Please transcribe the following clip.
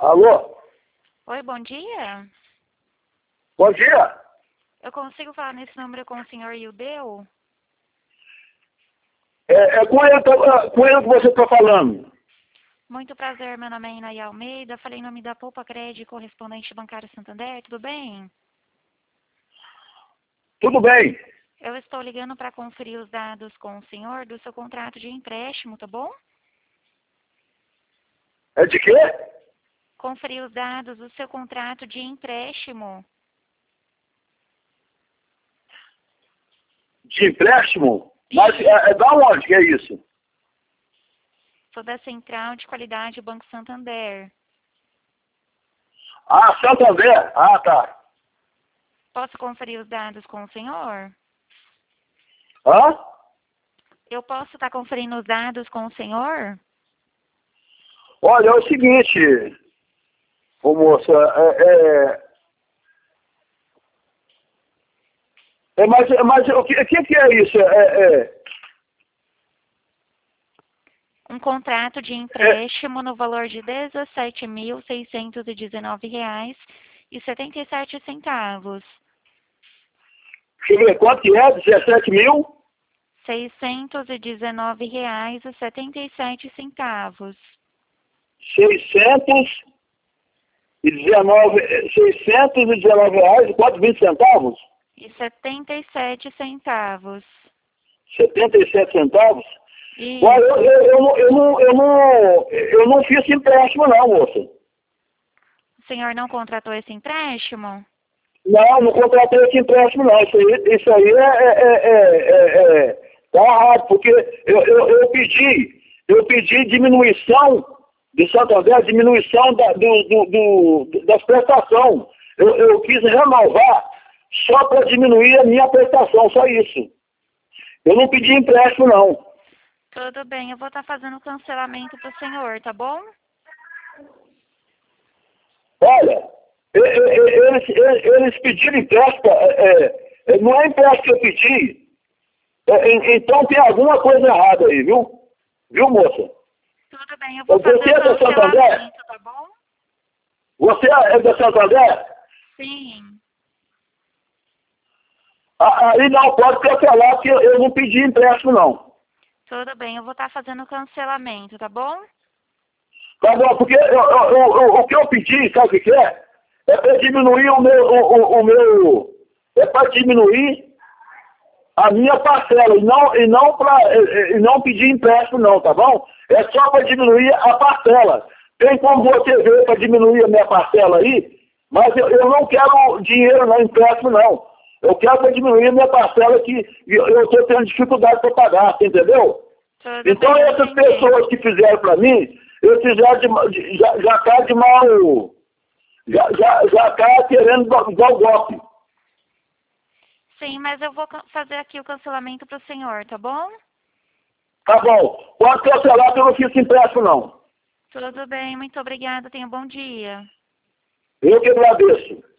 Alô? Oi, bom dia. Bom dia. Eu consigo falar nesse número com o senhor Ildeu? É com ele que você está falando. Muito prazer, meu nome é Inaí Almeida. Falei em nome da Poupa Crédito, correspondente bancário Santander, tudo bem? Tudo bem. Eu estou ligando para conferir os dados com o senhor do seu contrato de empréstimo, tá bom? É de quê? Conferir os dados do seu contrato de empréstimo. De empréstimo? Mas da onde que é isso? Sou da Central de Qualidade Banco Santander. Ah, Santander. Ah, tá. Posso conferir os dados com o senhor? Hã? Eu posso estar conferindo os dados com o senhor? Olha, é o seguinte, ô moça, mas o que é isso? Um contrato de empréstimo no valor de R$ 17.619,77. Deixa eu ver, quanto que é? 17 mil? R$ 619,77. 619 reais e quanto? 20 centavos? E 77 centavos. 77 centavos? Isso. Olha, eu não fiz empréstimo não, moça. O senhor não contratou esse empréstimo? Não contratei esse empréstimo não. Isso aí tá errado, porque eu pedi diminuição de Santander, diminuição das prestações. Eu quis renovar só para diminuir a minha prestação, só isso. Eu não pedi empréstimo não. Tudo bem, eu vou estar fazendo cancelamento para o senhor, tá bom? Olha, eles pediram empréstimo, não é empréstimo que eu pedi. Então tem alguma coisa errada aí, viu? Viu, moça? Tudo bem, eu vou fazer o cancelamento, tá bom? Você é da Santander? Sim. Aí não pode cancelar, porque eu não pedi empréstimo, não. Tudo bem, eu vou estar fazendo o cancelamento, tá bom? Tá bom, porque o que eu pedi, sabe o que é? É para diminuir o meu... É para diminuir a minha parcela e não pedir empréstimo não, tá bom? É só para diminuir a parcela. Tem como você ver para diminuir a minha parcela aí, mas eu não quero dinheiro não, empréstimo não. Eu quero para diminuir a minha parcela que eu estou tendo dificuldade para pagar, você entendeu? Tudo Então bem, essas pessoas que fizeram para mim, eles fizeram já tá de mal, já tá querendo dar o golpe. Sim, mas eu vou fazer aqui o cancelamento para o senhor, tá bom? Tá bom. Pode cancelar que eu não fiz empréstimo, não. Tudo bem, muito obrigada, tenha um bom dia. Eu que agradeço.